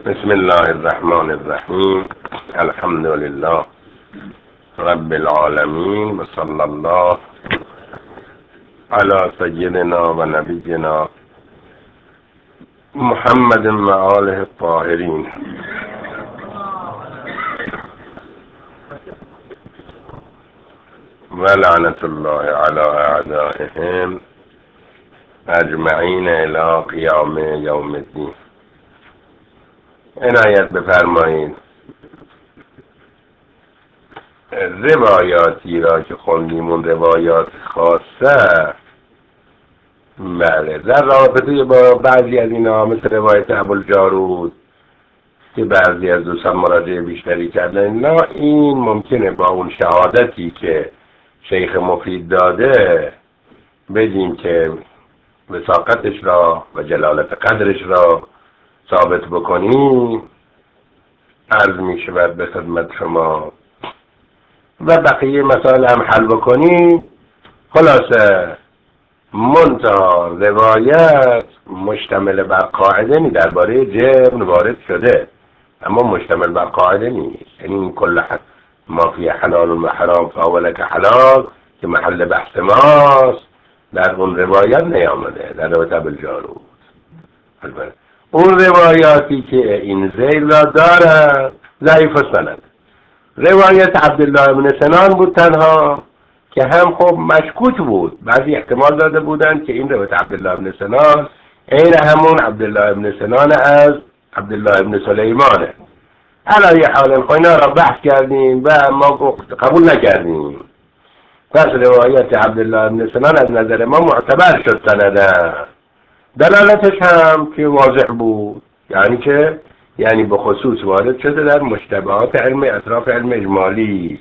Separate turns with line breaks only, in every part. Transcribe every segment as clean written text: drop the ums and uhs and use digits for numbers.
بسم الله الرحمن الرحیم. الحمد لله رب العالمین و صلی الله علی سیدنا و نبینا محمد و آله الطاهرین. و لعنت الله علی اعدائهم اجمعین الی قیام یوم الدین. عنایت بفرمایید. روایاتی را که خوندیم اون روایات خاصه، بله، در رابطه با بعضی از اینا مثل روایت ابوالجارود که بعضی از دوستان مراجعه بیشتری کردن، نه این ممکنه با اون شهادتی که شیخ مفید داده بگیم که وثاقتش را و جلالت قدرش را ثابت بکنیم. عرض می شود به خدمت شما و بقیه مسائل هم حل بکنیم. خلاصه منتها روایت مشتمل بر قاعده نی درباره جبن وارد شده، اما مشتمل بر قاعده نیست. یعنی کل ما فی حلال و حرام فهو لک حلال که محل بحث ماست در اون روایت نیامده، در روایت ابوالجارود. البته اون روایاتی که این ذیل را دارد ضعیف السند. روایت عبدالله بن سنان بود تنها که هم خب مشکوک بود، بعضی احتمال داده بودند که این روایت عبدالله بن سنان این همون عبدالله بن سنان از عبدالله بن سلیمانه. علی حال اینا را بحث کردیم و ما قبول نکردیم. پس روایت عبدالله بن سنان از نظر ما معتبر شد سنده. دلالتش هم که واضح بود، یعنی به خصوص وارد شده در مشتبهات علم اطراف علم اجمالی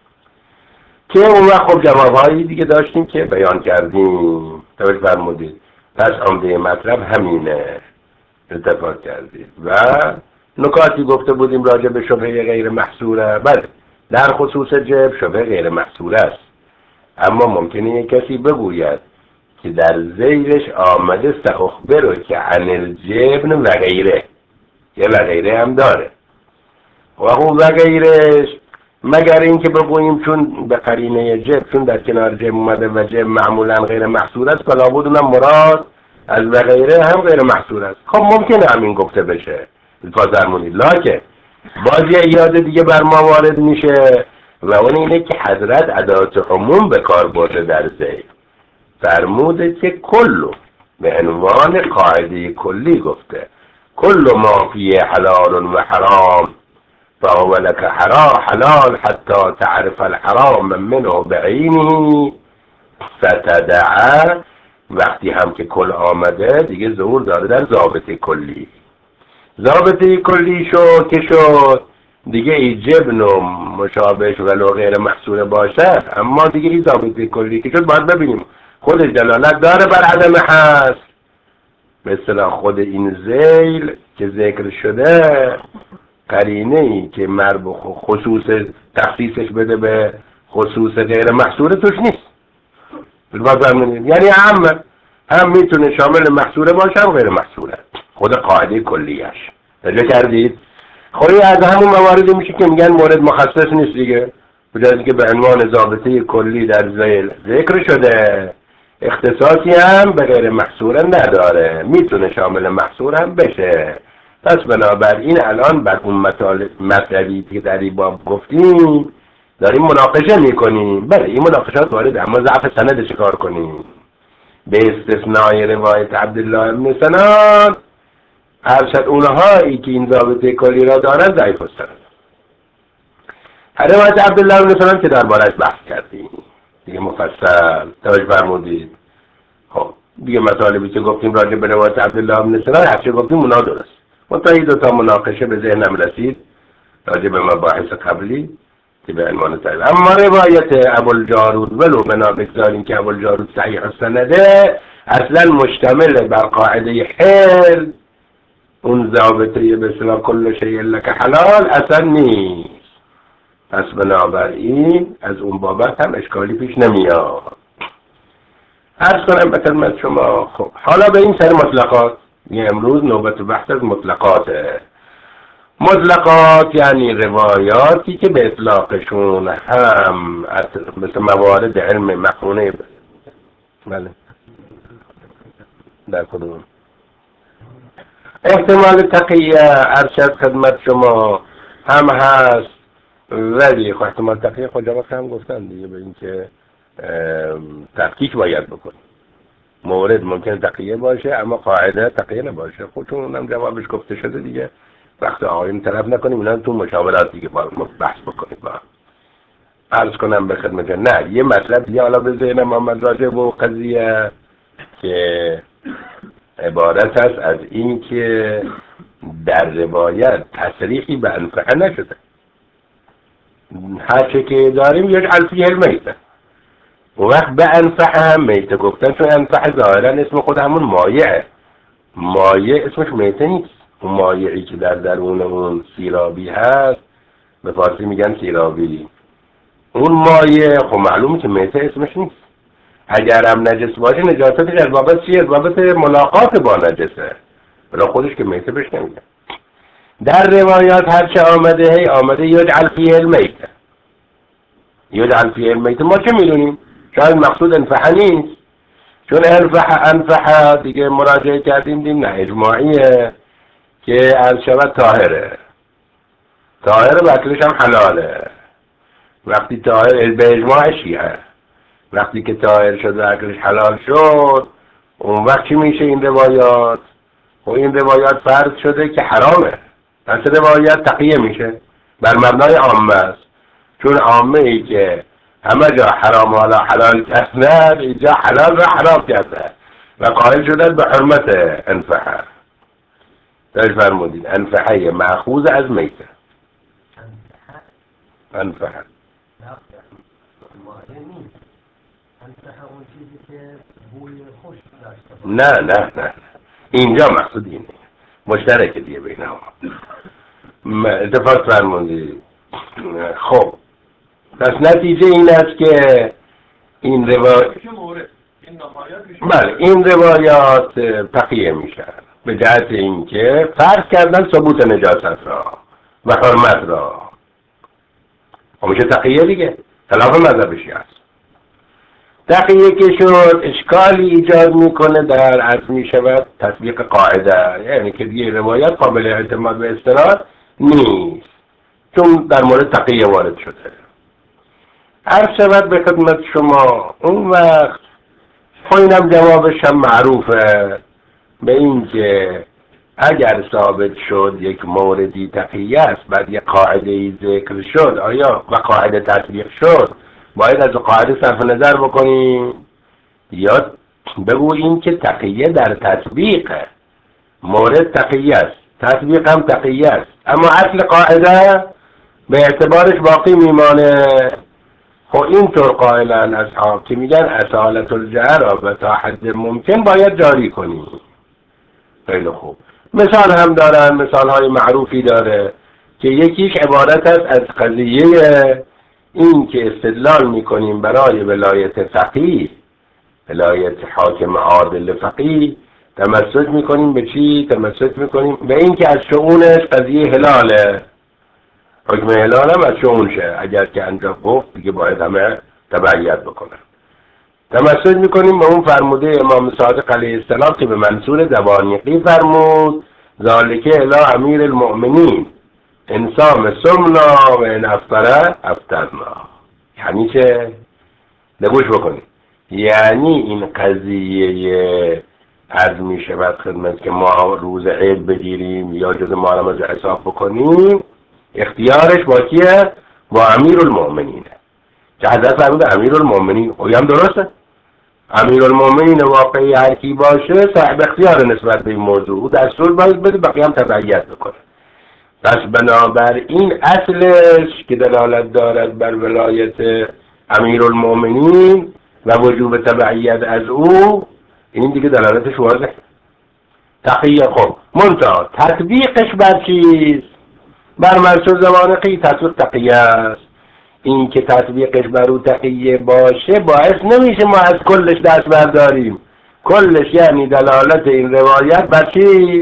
که اون وقت خب جوابهایی دیگه داشتیم که بیان کردیم. توجه فرمودید. پس عمده مطلب همینه، اتفاق کردید و نکاتی گفته بودیم راجع به شبهه غیر محصوره. بله، در خصوص جبر شبهه غیر محصوره است، اما ممکنه یک کسی بگوید که در ذیلش آمده سأخبره که عن الجبن و غیره، یه و غیره هم داره و اون و غیرش مگر این که بگوییم چون به قرینه جبن، چون در کنار جبن اومده و جبن معمولا غیر محصور است، فلا بود اونم مراد از و غیره هم غیر محصور است. خب ممکنه همین گفته بشه فرمودید، لکن باز یه ایاده دیگه بر ما وارد میشه و اون اینه که حضرت ادات عموم به کار برده در ذیل. فرموده که کلو به عنوان قاعده کلی گفته کل ما فیه حلال و حرام فهو لک حلال حتی تعرف الحرام منه بعینه فتدعه. وقتی هم که کل آمده دیگه ظهور داره در ضابطه کلی. ضابطه کلی شد که شد دیگه ای جبن و مشابهش ولو غیر محصور باشد، اما دیگه ای ضابطه کلی که شد باید ببینیم خودش دلالت داره بر عدم هست. مثلا خود این ذیل که ذکر شده قرینه ای که مربوط خصوص تخصیصش بده به خصوص غیر محصور توش نیست. یعنی هم میتونه شامل محصوره باشه هم غیر محصوره، خود قاعده کلیش. توجه کردید؟ خب از همون مواردی میشه که میگن مورد مخصص نیست دیگه، بجای که به عنوان ضابطه کلی در ذیل ذکر شده، اختصاصی هم به غیر محصوره نداره، میتونه شامل محصور هم بشه. پس بنابراین الان بر اون مطلبی که در این باب گفتیم داریم مناقشه میکنیم. بله این مناقشات وارد، اما ضعف سند چیکار کنیم؟ به استثنای روایت عبدالله بن سنان ارشد اونهایی که این ضابطه کلی را دارن ضعیف السند. روایت عبدالله بن سنان که درباره‌اش بحث کردیم دیگه مفصل. توجه فرمودید. خب دیگه مطالبی که گفتیم راجع به روایت عبدالله بن سنان هرچه گفتیم اونا درست. منتها این دوتا مناقشه به ذهنم رسید راجع به مباحث قبلی که به عنوان تعریف. اما روایت ابوالجارود ولو بنا بگذاریم که ابوالجارود صحیح السنده، اصلا مشتمل بر قاعده حل، اون ضابطه به اصطلاح کل شیء لک حلال اصلا نیست. پس بنابراین از اون بابت هم اشکالی پیش نمیاد. عرض کنم به خدمت شما. خب حالا به این سر مطلقات، امروز نوبت بحث از مطلقاته. مطلقات یعنی روایاتی که به اطلاقشون هم مثل موارد علم مخونه. بله در کدوم احتمال تقیه ارشد خدمت شما هم هست، ولی خب احتمال تقیه کجا وقت هم گفتن دیگه، به این که تحقیق باید بکنیم. مورد ممکن تقیه باشه اما قاعده تقیه نباشه. خودتون اونم جوابش گفته شده دیگه، وقت آقایون طرف نکنیم اینا تو مشاورات دیگه با بحث بکنیم. با عرض کنم به خدمت نه یه مطلب دیگه حالا به ذهن محمد راجع به قضیه که عبارت است از این که در روایت تصریحی به انفعه نشده. هرچه که داریم یک الفیه المیته و وقت به انفعه هم میته گفتن، چون انفعه ظاهرا اسم خود همون مایعه. مایع اسمش میته نیست. اون مایعی که در درون اون سیرابی هست به فارسی میگن سیرابی. اون مایع خب معلومه که میته اسمش نیست. اگر هم نجس باشه نجاستش از بابت چیه؟ از بابت ملاقات با نجسه، ولی خودش که میته بهش نمیگن. در روایات هرچه آمده یجعل فیه المیته. یجعل فیه المیته ما چه میدونیم؟ شاید مقصود انفحه نیست، چون انفحه دیگه مراجعه کردیم دیم نه اجماعیه که از شود طاهره و اکلش هم حلاله. وقتی طاهر به اجماع شیعه، وقتی که طاهر شد و اکلش حلال شد اون وقت چی میشه این روایات؟ و این روایات فرض شده که حرامه، پس روایت تقیه میشه بر مبنای عامه است، چون عامه ای که همه جا حرام حالا حلال کردن اینجا حلال را حرام کرده و قائل شدن به حرمت انفحه. داشت فرمودید انفحه مأخوذ از میته. انفحه نه اینجا مقصود اینه، مشترک دیگه بینهم. اتفاق فرمودید. خب پس نتیجه این است که این روایات تقیه میشن به جهت اینکه فرض کردن ثبوت نجاست را و حرمت را. میشه تقیه دیگه، خلاف مذهبشی هست. تقیه که شد اشکالی ایجاد میکنه در عرض میشود تطبیق قاعده، یعنی که دیگه روایت قابل اعتماد به استناد نیست چون در مورد تقیه وارد شده. عرض شود به خدمت شما اون وقت اینم جوابش هم معروفه به این که اگر ثابت شد یک موردی تقیه است بعد یک قاعده ذکر شد آیا و قاعده تطبیق شد باید از قاعده صرف نظر بکنیم یا بگوییم که تقیه در تطبیقه، مورد تقیه است تطبیق هم تقیه است اما اصل قاعده به اعتبارش باقی میمانه. خب اینطور قائلن اصحاب که میگن اصالت الجهر را به تا حد ممکن باید جاری کنیم. خیلی خوب. مثال هم دارن، مثال های معروفی داره که یکیش عبارت است از قضیه این که استدلال میکنیم برای ولایت فقیه، ولایت حاکم عادل فقیه، تمسک میکنیم به چی؟ تمسک میکنیم به این که از شؤونش قضیه حلاله، حکم حلال هم از شؤون شه، اگر که انجا گفت دیگه باید همه تبعیت بکنن. تمسک میکنیم به اون فرموده امام صادق علیه السلام که به منصور زبانیقی فرمود ذالک الی امیر المؤمنین انسام سمنا و ان افطر افطرنا. یعنی چه؟ نگوش بکنیم. یعنی این قضیه عرض می شود خدمت که ما روز عید بگیریم یا جز محرم از حساب بکنیم اختیارش با کیه؟ با امیر المؤمنینه. که حضرت فرمود امیر المؤمنین او هم درسته. امیر المؤمنین واقعی هر کی باشه صاحب اختیار نسبت به این موضوع، دستور باید بده بقیه هم تبعیت بکنه. پس بنابراین اصلش که دلالت دارد بر ولایت امیر المؤمنین و وجوب تبعیت از او، این دیگه دلالتش واضحه. تقیه خب منتها تطبیقش بر چیست؟ بر منصور زمانقی تطبیق تقیه است. این که تطبیقش بر او تقیه باشه باعث نمیشه ما از کلش دست برداریم. کلش یعنی دلالت این روایت بر چی؟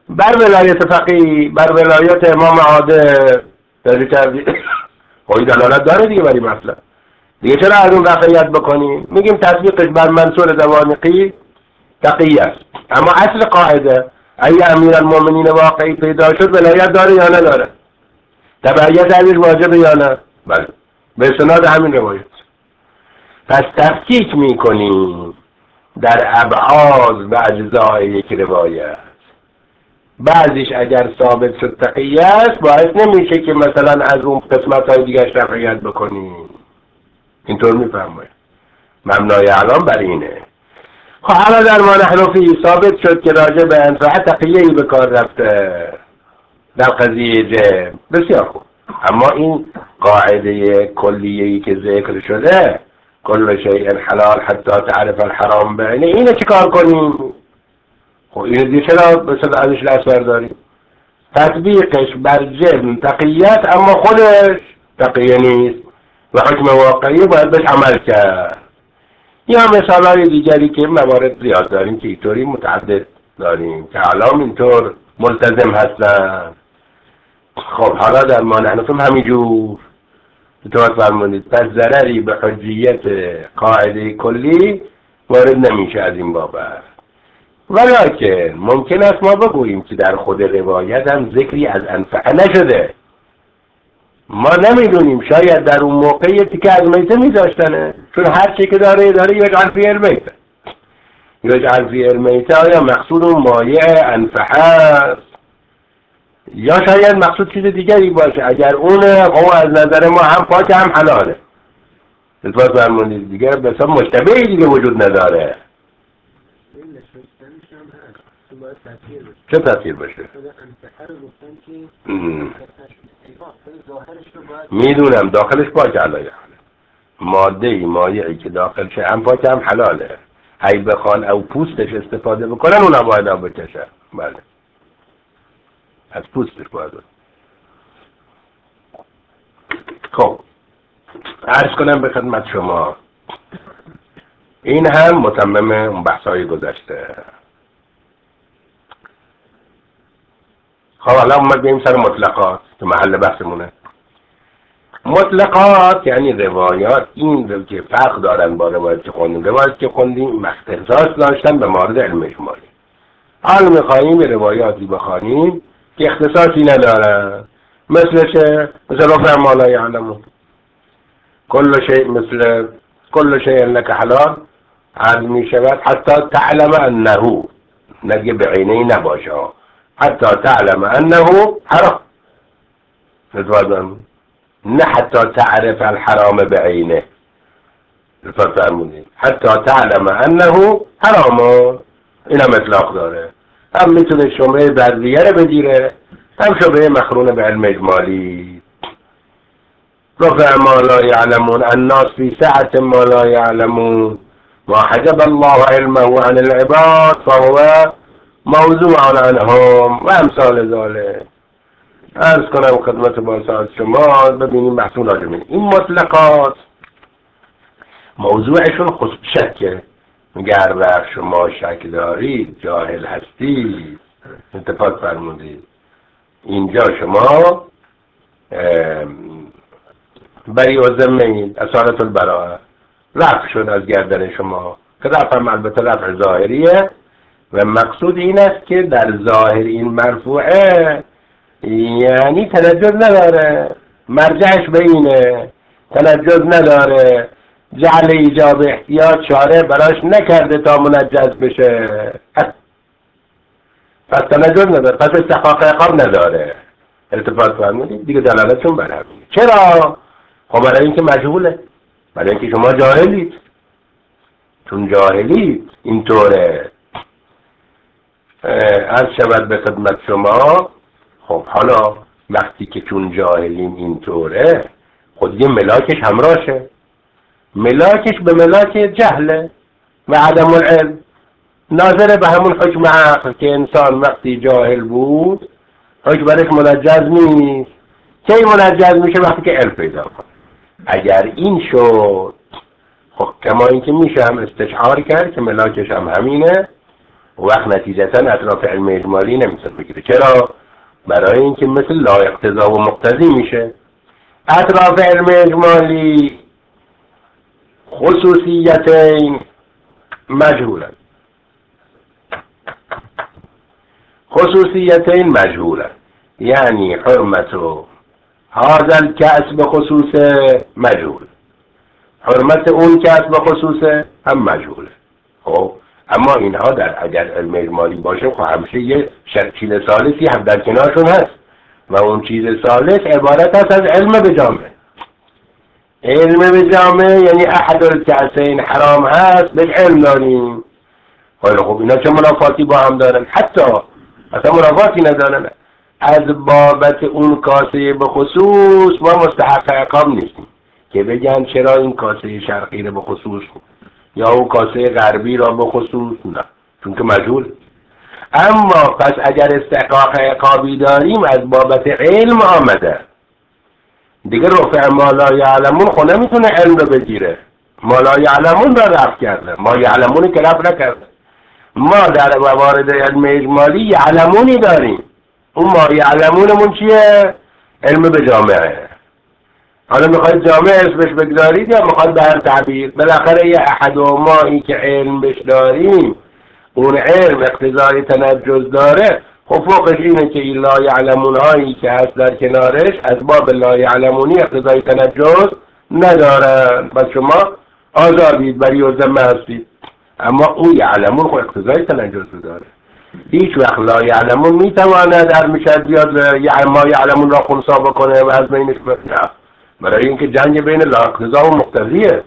بر ولایت فقیه، بر ولایت امام عادل داری کردی خواهی دلالت داره دیگه بری مثلا دیگه چرا از اون واقعیت بکنیم؟ میگیم تطبیقش بر منصور دوانقی تقیه است. اما اصل قاعده اگه امیرالمومنین واقعی پیدا شد ولایت داره یا نداره؟ تبعیت ازش واجبه یا نه؟ بله، به استناد همین روایت. پس تفکیک میکنیم در ابعاد و اجزای یک روایت. بعضیش اگر ثابت شد تقیه است باعث نمیشه که مثلا از اون قسمت های دیگه تقییت بکنیم. اینطور میفهمه مبنای علام بر اینه. خب حالا در ما نحن فی ثابت شد که راجع به انفعه تقیه‌ای به کار رفته در قضیه جرم، بسیار خوب. اما این قاعده کلیه‌ای که ذکر شده کل شیء حلال حتی تعرف الحرام بعینه، اینه چی کار کنیم؟ خب اینه دیگه چرا مثلا ازش دست برداریم؟ تطبیقش بر جرم تقییت اما خودش تقیه نیست و حکم واقعی باید بهش عمل کرد. یا مثال های دیگری که موارد زیاد داریم که اینطوری متعدد داریم که علام اینطور ملتزم هستن. خب حالا در ما نحنفم همینجور توات فرمونید. پس ضرری به حجیت قاعده کلی وارد نمیشه از این بابت. ولیکن ممکن است ما بگوییم که در خود روایت هم ذکری از انفعه نشده. ما نمیدونیم، شاید در اون موقع یه تیکه از میته میذاشتنه، چون هر چی که داره یجعل فی المیته. یجعل فی المیته آیا مقصود اون مایع انفعه است یا شاید مقصود چیز دیگری باشه؟ اگر اونه خب از نظر ما هم پاک هم حلاله. اثبات فرمونید دیگه بسیار مشتبهی دیگه وجود نداره. چه تاثیر باشه؟ میدونم داخلش پاک علایه ماده مایعی که داخلش هم پاک هم حلاله. هی بخوان او پوستش استفاده بکنن اون باید هم بکشن. بله از پوستش باید. خب عرض کنم به خدمت شما این هم متمم اون بحثای گذشته. خب حالا اومد بیم سر مطلقات که محل بحثمونه. مطلقات یعنی روایات این که فرق دارن با روایت که خوندیم. روایت که خوندیم اختصاص داشتن به مورد علم اجمالی. حال میخواییم روایاتی بخوانیم که اختصاصی ندارن. مثل چه؟ مثل رفع ما لا یعلمون. کل شیء لک حلال عرض می شود حتی تعلم انه، نگه بعینه نباشه، حتی تعلم انه حرام. نه حتی تعرف الحرام بعینه. فرمودید حتی تعلم انه حرام. این هم اطلاق داره. هم میتونه شبهه بعضیه رو بگیره هم شبهه مخرون به علم اجمالی. رفع ما لا یعلمون الناس فی سعة ما لا یعلمون ما حجب الله علمه عن العباد فهو موضوع عنهم و امثال ذلك. عرض کنم خدمت با شما ببینیم محصول راجمین این مطلقات موضوعشون خصوص شکه. گر بر شما شک دارید جاهل هستید. اتفاق فرمودید اینجا شما بری و زمین اصالت البراءه رفع شد از گردن شما که رفع هم البته رفع ظاهریه و مقصود این است که در ظاهر این مرفوعه یعنی تنجز نداره، مرجعش به اینه، تنجز نداره، جعل ایجاب احتیاط شارع براش نکرده تا منجز بشه، پس تنجز نداره، پس استحقاق عقاب نداره. التفات فرمودید دیگه دلالتشون بر همینه. چرا؟ خب برای اینکه مجهوله، برای اینکه شما جاهلید. چون جاهلید اینطوره. عرض شود به خدمت شما خب حالا وقتی که چون جاهلین اینطوره خود یه ملاکش همراشه. ملاکش به ملاک جهله و عدم العلم، ناظر به همون حکم عقل که انسان وقتی جاهل بود حکم برش منجز نیست. کی منجز میشه؟ وقتی که علم پیدا کنه. اگر این شد خب کما این که میشه هم استشعار کرد که ملاکش هم همینه و وقت نتیجتا اطراف علم اجمالی نمیتونه بگیره. چرا؟ برای اینکه مثل لا اقتضا و مقتضی میشه. اطراف علم اجمالی خصوصیتین مجهولن، خصوصیتین مجهولن، یعنی حرمت و هذا الكأس به خصوص مجهول، حرمت اون کأس به خصوص هم مجهوله. خب اما اینها در اگر علم اجمالی باشه خب همیشه یه چیز ثالثی هم در کنارشون هست و اون چیز ثالث عبارت است از علم به جامع. علم به جامع یعنی احد الکأسین حرام هست بهش علم داریم. خب اینا چه منافاتی با هم دارن؟ حتی اصلا منافاتی ندارن. از بابت اون کاسه به خصوص ما مستحق عقاب نیستیم که بگن چرا این کاسه شرقی رو به خصوص یا اون کاسه غربی را به خصوص، نه، چون که مجهول. اما پس اگر استحقاق عقابی داریم از بابت علم آمده دیگه، رفع ما لا یعلمون خود نمیتونه علم رو بگیره، ما لا یعلمون را رفع کرده، ما یعلمون که رفع نکرده. ما در موارد علم اجمالی یعلمونی داریم، اون ما یعلمونمون چیه؟ علم به جامعه. حالا میخواید جامعه اسمش بگذارید یا میخواید به هر تعبیر، بالاخره یه احد و مایی که علم بش داریم اون علم اقتضای تنجز داره. خب فوقش اینه که این لا یعلمون هایی که هست در کنارش از باب لا یعلمونی اقتضای تنجز ندارن، بس شما آزادید بری و ذمه هستید. اما اون یعلمون خب اقتضای تنجز داره. هیچ وقت لا یعلمون میتواند در میشد بیاد ما یعلمون را خونسا بکنه و از بینش نه، برای اینکه جنگ بین لا اقتضا و مقتضیه.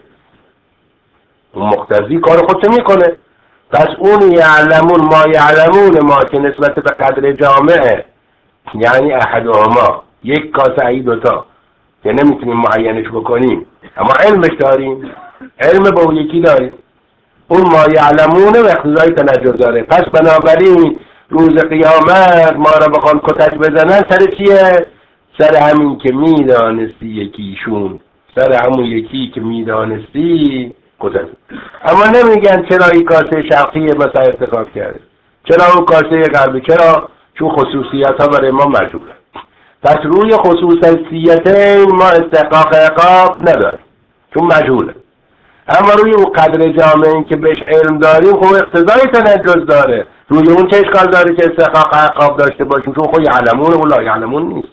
اون مقتضی کار خودش میکنه. پس اون یعلمون ما یعلمون ما که نسبت به قدر جامعه، یعنی احدهما یک کاسه ای دوتا که نمیتونیم معینش بکنیم اما علمش داریم، علم با اون یکی داریم، اون ما یعلمونه و اقتضای تنجز داره. پس بنابراین روز قیامت ما را بخوان کتک بزنن سر چیه؟ سر همین که میدانستی یکیشون، سر همون یکی که میدانستی کتک. اما نمیگن چرا این کاسه شرقی مثلا انتخاب کرده، چرا اون کاسه غربی، چرا؟ چون خصوصیت ها برای ما مجهوله. پس روی خصوصیت ما استحقاق عقاب نداره چون مجهوله. اما روی اون قدر جامعه که بهش علم داریم خب اقتضای تنجز داره. روی اون چه اشکال داره که استحقاق عقاب داشته باشیم چون خب یعلمون و لا یعلمون نیست.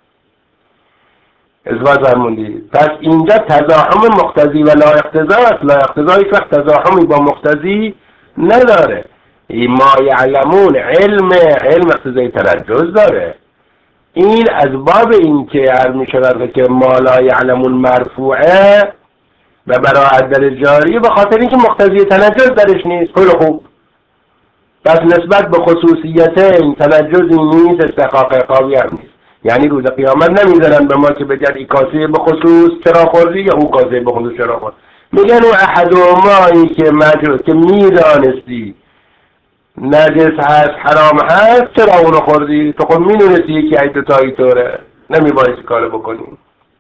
اثبات فرمودید. پس اینجا تزاحم مقتضی و لا اقتضا است. لا اقتضا هیچ وقت تزاحمی با مقتضی نداره. این ما یعلمون علم اقتضای تنجز داره. این از باب این که عرض می شود که ما لا یعلمون مرفوعه و براعت در جاری به خاطر اینکه مقتضی تنجز درش نیست. خیلی خوب. پس نسبت به خصوصیت این تنجزی نیست، استحقاق عقابی هم نیست. یعنی روز قیامت نمیذارن به ما که بگن این کاسه به خصوص چرا خوردی یا اون کاسه به خصوص چرا خوردی. میگن اون احد و مایی که مجرد که میدانستی نجس هست حرام هست چرا اونو خوردی؟ تو خود میدونستی یکی ای دوتایی طوره، نمیبایستی کارو بکنیم.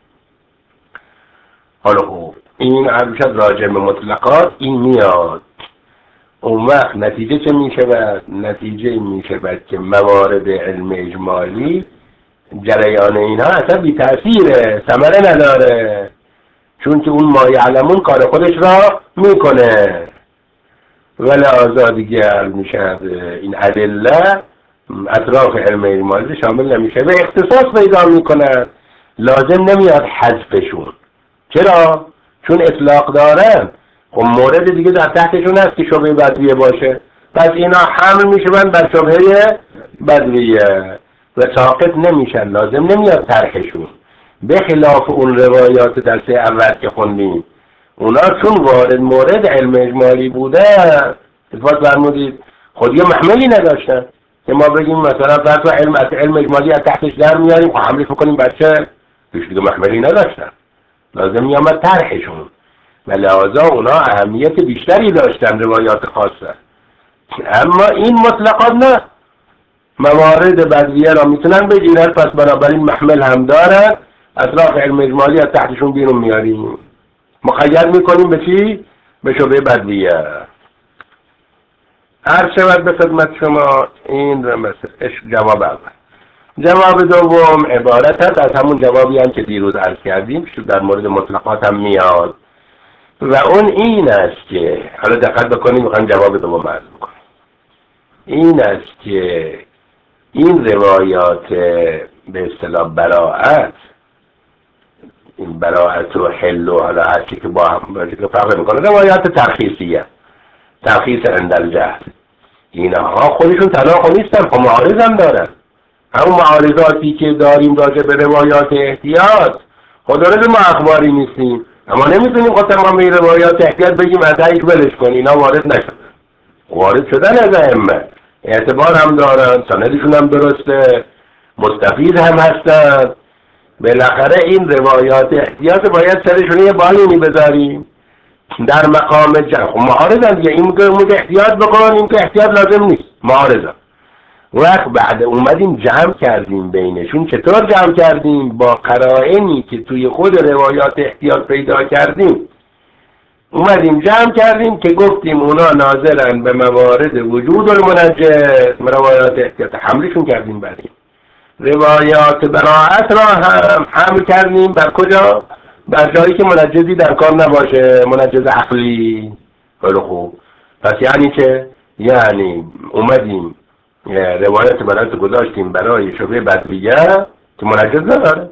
حالا خوب این همیشه راجع به مطلقات این میاد. اون وقت نتیجه چه میشه؟ نتیجه میشه که موارد علم اجمالی جریان اینها اصلا بی تأثیره، ثمره نداره، چون که اون ما یعلمون کار خودش را میکنه. ولی آزادیگر میشه این ادله اطراف علم اجمالی شامل نمیشه و اختصاص پیدا میکنن، لازم نمیاد حذفشون. چرا؟ چون اطلاق دارن. خب مورد دیگه در تحتشون هست که شبهه بدویه باشه، پس اینا حمل میشن بر شبهه بدویه و ساقط نمیشن، لازم نمیاد طرحشون. به خلاف اون روایات درس اول که خوندیم، اونا چون وارد مورد علم اجمالی بوده اثبات فرمودید خود یه محملی نداشتن که ما بگیم مثلا فرض علم اجمالی از تحتش در میاریم خب حملش بکنیم بچه، هیچ دیگه محملی نداشتن، لازم میامد طرحشون و لحاظا اونا اهمیت بیشتری داشتن روایات خاصه. اما این مطلقات نه، موارد بدویه را میتونن بگیرن، پس بنابراین محمل هم دارن، اطراف علم اجمالی از تحتشون بیرون میاریم، مقید میکنیم به چی؟ به شبهه بدویه. عرض شود به خدمت شما این جواب اول. جواب دوم عبارت هست از همون جوابی هم که دیروز عرض کردیم، در مورد مطلقات هم میاد و اون این است که حالا دقت بکنیم، میخوایم جواب دوم عرض بکنیم. این است که این روایات به اصطلاح براءت، این براءت و حل و حالا هرچی که با هم فرق میکنه، روایات ترخیصیه، ترخیص عند الجهل، اینها خودشون طلاق نیستن، خب معارض هم دارن. همون معارضاتی که داریم راجع به روایات احتیاط، خدا رضا ما اخباری نیستیم، اما نمیتونیم خود تمام این روایات احتیاط بگیم از هیچ ولش کن، اینا وارد نشدن. وارد شدن از ائمه، اعتبار هم دارن، سندشون هم درسته، مستفید هم هستن. بالاخره این روایات احتیاط باید سرشون یه بالینی بذاریم در مقام جمع. خب معارضن دیگه، این که احتیاط بکن، این که احتیاط لازم نیست، معارضن. وقت بعد اومدیم جمع کردیم بینشون. چطور جمع کردیم؟ با قرائنی که توی خود روایات احتیاط پیدا کردیم اومدیم جمع کردیم که گفتیم اونا ناظرن به موارد وجود المنجس، روایات احتیاط حملشون کردیم بریم. روایات براءت را هم حمل کردیم بر کجا؟ بر جایی که منجزی در کار نباشه، منجز عقلی. خیلی خوب. پس یعنی که یعنی اومدیم روایت براءت گذاشتیم برای شبهه بدویه که منجز نداره،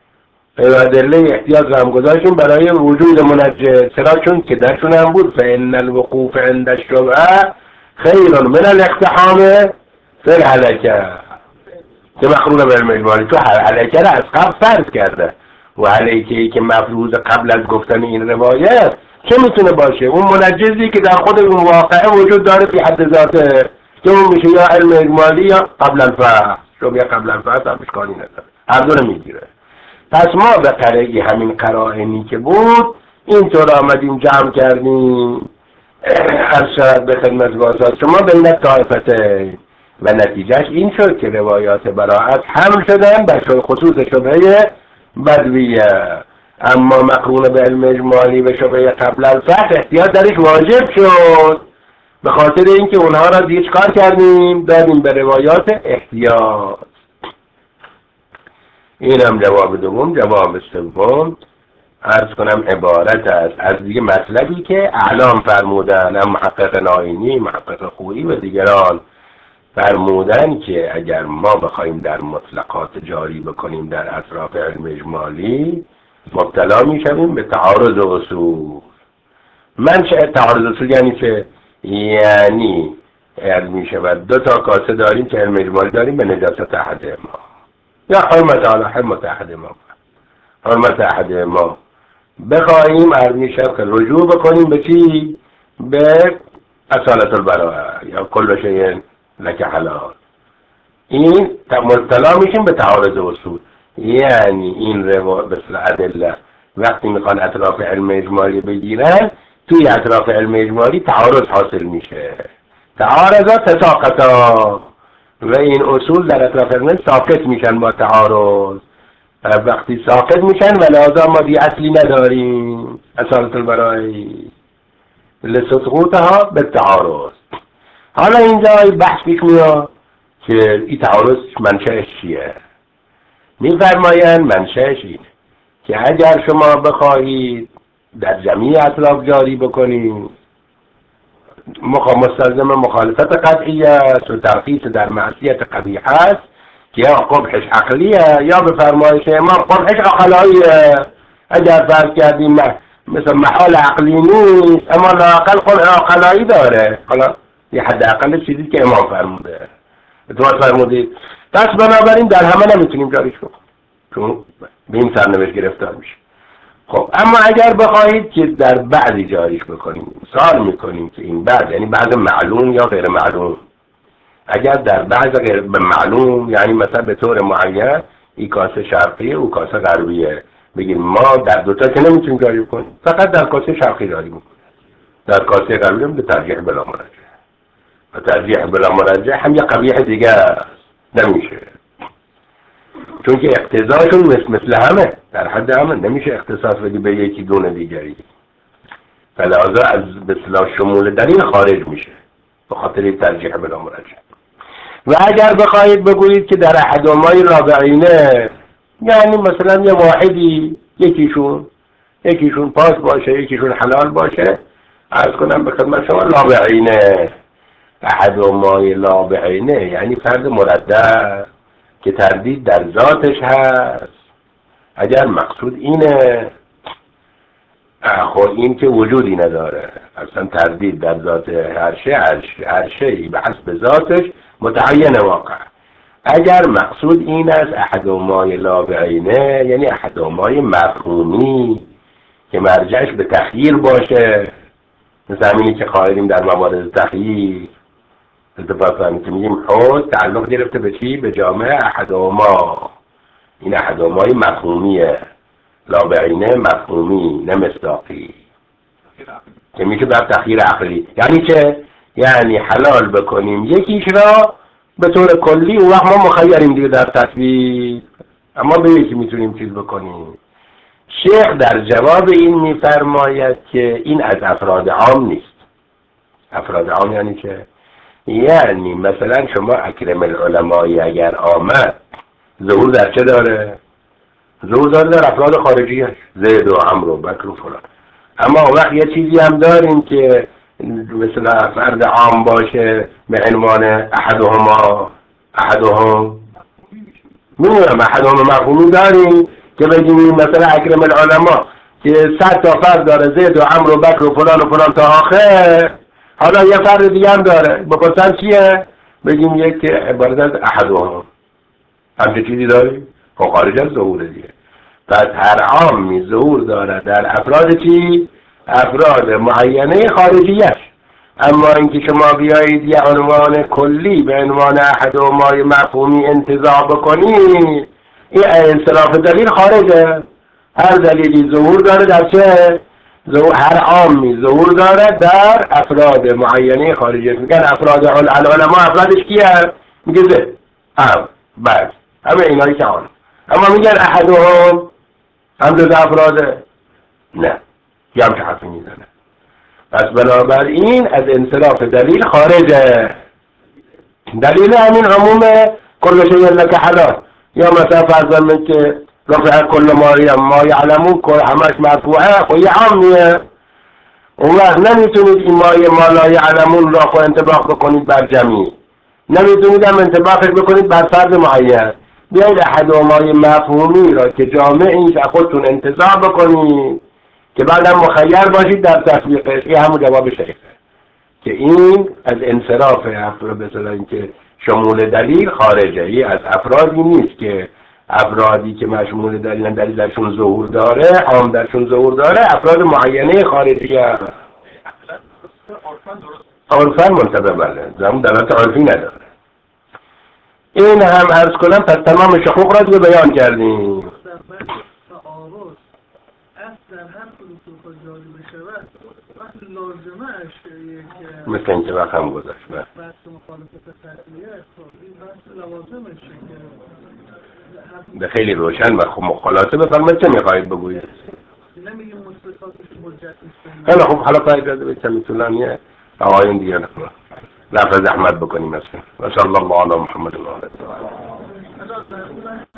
ادله احتیاط را هم گذاشتیم برای وجود منجز. چرا؟ چون که درشون هم بود فإن الوقوف عند الشبهه خیر من الاقتحام فی الهلکه، که مقرون به علم اجمالی. تو هلکه را از قبل فرض کرده و هلکه‌ای که مفروض قبل از گفتن این روایت چه میتونه باشه؟ اون منجزی که در خود اون واقعه وجود داره فی حد ذاته، که اون میشه یا علم اجمالی یا قبل الفحص. شبیه قبل الفحص هم اشکالی نداره، هر دو رو میگیره. پس ما به قرعی همین قرائنی که بود اینطور آمدیم جمع کردیم از شاید به خدمت واسط شما بین طایفته و نتیجهش این شد که روایات براءت حمل شدن بر خصوص شبهه بدویه، اما مقرون به علم اجمالی و شبهه قبل الفحص احتیاط درش واجب شد. به خاطر اینکه اونها را دیگه چکار کردیم؟ دادیم به روایات احتیاط. این هم جواب دوم. جواب سوم عرض کنم عبارت است از دیگه مطلبی که اعلام فرمودن، هم محقق ناینی، محقق خویی و دیگران فرمودن که اگر ما بخوایم در مطلقات جاری بکنیم در اطراف علم اجمالی مبتلا میشویم به تعارض اصول. منشأ تعارض اصول یعنی که یعنی علم میشود دو تا کاسه داریم که علم اجمالی داریم به نجاست احد ما یا حرمت علی حرمت احد ما، حرمت احد ما بخواهیم علم میشود که رجوع بکنیم به چی؟ به اصالت البراءه یا کل شیء لک حلال. این مبتلا میشیم به تعارض اصول. یعنی این به ادله وقتی میخوان اطراف علم اجمالی بگیرن، توی اطراف علم اجمالی تعارض حاصل میشه، تعارضات تساقطا، و این اصول در اطراف علم ساقط میشن با تعارض. وقتی ساقط میشن و لازم ما دی اصلی نداریم، اصالت البراءه لسقوطها به تعارض. حالا اینجا بحث پیش میاد که این تعارض منشأش چیه؟ میفرمایند منشأش اینه که اگر شما بخواهید در جمعی اطراف جاری بکنید مستلزم مخالفت قطعی است و ترخیص در معصیت قبیح است که یا قبحش عقلیه یا به فرمایش امام قبحش عقلاییه. اگر فرض کردیم مثل محال عقلی نیست اما لااقل قبح عقلایی داره، حالا یه حد اقل چیزی که امام فرموده اتوار فرمودید. پس بنابراین در همه نمیتونیم جاریش کنیم چون به این سرنوشت گرفتار میشه. خب اما اگر بخواهید که در بعضی جاریش بکنیم، سوال میکنیم که این بعض یعنی بعض معلوم یا غیر معلوم. اگر در بعض غیر معلوم یعنی مثلا به طور معین این کاسه شرقیه او کاسه غربیه، بگیم ما در دوتا که نمیتونیم جاری کنیم، فقط در کاسه شرقی جاری میکنیم، در کاسه غربی به ترجیح بلا مرجح. و ترجیح بلا مرجح هم یه قبیح دیگه نمیشه، چون که اقتضاشون مثل همه در حد همه، نمیشه اختصاص بدی به یکی دون دیگری، فلذا از به اصطلاح شمول دلیل خارج میشه. به خاطر ترجیح بلا مرجح. و اگر بخواهید بگویید که در احدهما لابعینه، یعنی مثلا یه واحدی یکیشون پاس باشه یکیشون حلال باشه، عرض کنم به خدمت شما لابعینه. احدهما لابعینه یعنی فرد مردد که تردید در ذاتش هست. اگر مقصود اینه، خب این که وجودی نداره، اصلا تردید در ذات هر شیء به حسب ذاتش متعین واقع. اگر مقصود این است احدهما لابعینه، یعنی احدهما مفهومی که مرجعش به تخییر باشه، مثل همینی که قائلیم در موارد تخییر اتفاقا که میگیم حد تعلق گرفته به چی؟ به جامعه احدهما. این احدهما مفهومیه، لابعینه مفهومی نه مصداقی، که میشه بر تخییر عقلی. یعنی چه؟ یعنی حلال بکنیم یکیش را به طور کلی، اون وقت ما مخیریم دیگه در تصویر، اما به یکی میتونیم چیز بکنیم. شیخ در جواب این میفرماید که این از افراد عام نیست. افراد عام یعنی چه؟ یعنی مثلا شما اکرم العلمایی اگر آمد، ظهور در چه داره؟ ظهور داره در افراد خارجیش، زید و عمرو و بکر و فلان. اما وقت یه چیزی هم داریم که مثلا فرد عام باشه به عنوان احدهم میدونم احدهم مفهومی داریم که بگیم مثلا اکرم العلماء که 100 تا فرد داره، زید و عمرو و بکر و فلان تا آخر. حالا یه فرد دیگه هم داره، بپرسن چیه؟ بگیم یک عبارت از احدهم. همچه چیزی داریم؟ خب خارج از ظهور دیگه. پس هر عامی ظهور داره در افراد چی؟ افراد معینه خارجیش. اما اینکه شما بیایید یه عنوان کلی به عنوان احدهما مفهومی انتزاع بکنید، این انصراف دلیل خارجه. هر دلیلی ظهور داره در چه؟ هر عامی ظهور داره در افراد معینه خارجی. میگن افراد العلماء افرادش کیه؟ میگه زه بعد همه اینایی که آن. اما میگن احدهم هم جز افراده؟ نه، یه همچه حرفی میزنه. پس بنابراین از انصراف دلیل خارجه. دلیل همین عموم کل شیء لک حلال، یا مثلا فرضاً من که رفع کل ما یعلمون کل همش مرفوعه، خب یه عامیه. اون وقت نمیتونید این ما لا یعلمون را خود انطباق بکنید بر جمعی، نمیتونید هم انطباقش بکنید بر فرد معین. بیایید احدهما مفهومی را که جامعیش خودتون انتزاع بکنید که بعدم مخیر باشید در تطبیقش. این همون جواب شیخه که این از انصراف افراد مثلا اینکه شمول دلیل خارجه. این از افرادی نیست که افرادی که مشمول دلیل درشون ظهور داره، عام درشون ظهور داره، افراد معینه خارجی هست. عرفاً منطبه بله، زمون دلالت عرفی نداره. این هم عرض کنم پس تمام شقوق را دیگه بیان کردیم. مثل اینکه وقت هم گذاشت به خیلی روشن و خب خلاصه بفرمایید چه میخواهید بگویید؟ خیلی خوب، حالا باید به کمی طولانیه آقایون دیگه لفظ احمد بکنیم مثلا. و صلی الله علی محمد و آله.